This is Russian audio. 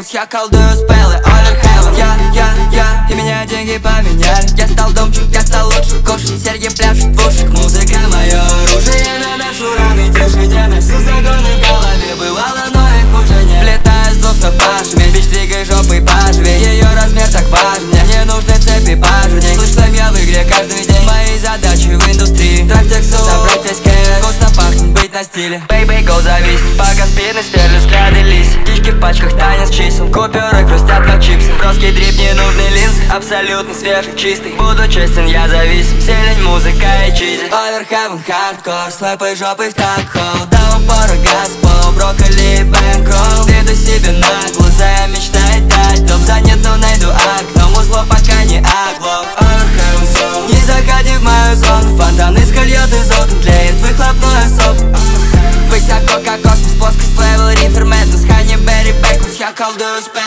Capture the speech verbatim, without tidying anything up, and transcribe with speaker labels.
Speaker 1: Бэкус, я колдую спеллы, Оливер Хеллен. Я, я, я, и меня деньги поменяли. Я стал домчик, я стал лучше, кушать, серьги пляшут в ушах. Музыка мое оружие, наношу раны тишине. Носил загоны в голове, бывало, но их уже нет. Влетаю с двух ног пашами, бич, двигай жопой поживей. Ее размер так важен, мне не нужны цепи пажурней. Слышим я в игре каждый день, мои задачи в индустрии. Трак тексту, собрать весь кэш, вкусно пахнет, быть на стиле. Бэй-бэй, гоу, завис, пока спины сверлю, взгляды лис. Птички в пачках, танец чисел, купюры хрустят как чипсы. Броский дрип, не нужный линз, абсолютно свежий, чистый. Буду честен, я зависим, зелень, музыка и чизи. Оливер Хеллен, хардкор, слэпай жопой в так-холл. До упора газпол, брокколи, бэнкролл. Веду себе на глаза, мечтает дать топ. Занят, но найду окно, музло пока не оглох. Оливер Хеллен, соу, не заходи в мою зону. Фонтан искольет из окон, тлеет выхлопной соп. Высоко как космос, плоскость, левел, рифер, мэднесс. Хани, Берри, Бэкус, я колдую спел.